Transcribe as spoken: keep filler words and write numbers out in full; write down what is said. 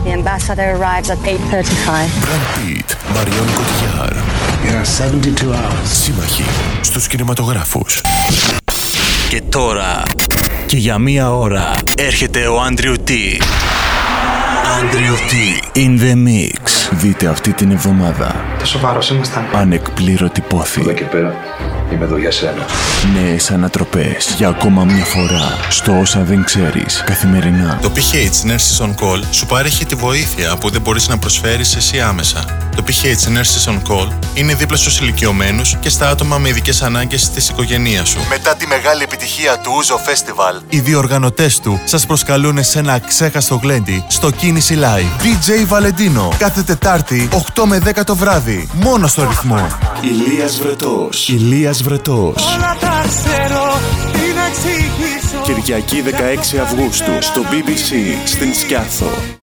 The ambassador arrives at eight thirty-five. Brad Pitt, Marion Cotillard. You have seventy-two hours. Σύμμαχοι στους κινηματογράφους. Και τώρα, και για μία ώρα, έρχεται ο Άντριου Τι. Άντριου Τι in the mix. Δείτε αυτή την εβδομάδα. Τόσο βάρος ήμασταν. Ανεκπλήρωτη πόθη. Από εδώ και πέρα είμαι εδώ για σένα. Νέες ανατροπές για ακόμα μια φορά στο όσα δεν ξέρεις καθημερινά. Το πι έιτς Nurses on Call σου παρέχει τη βοήθεια που δεν μπορείς να προσφέρεις εσύ άμεσα. Το πι έιτς Nurses on Call είναι δίπλα στους ηλικιωμένους και στα άτομα με ειδικές ανάγκες της οικογένειας σου. Μετά τη μεγάλη επιτυχία του Ούζο Festival, οι διοργανωτές του σας προσκαλούν σε ένα αξέχαστο γλέντι στο Κίνηση Live. ντι τζέι Βαλεντίνο, κάθε Τετάρτη οκτώ με δέκα το βράδυ, μόνο στο ρυθμό. Ηλίας Βρετός. Ηλίας Βρετός. Όλα τα ξέρω, τι να εξηγήσω. Κυριακή δεκαέξι Αυγούστου στο μπι μπι σι στην Σκιάθο.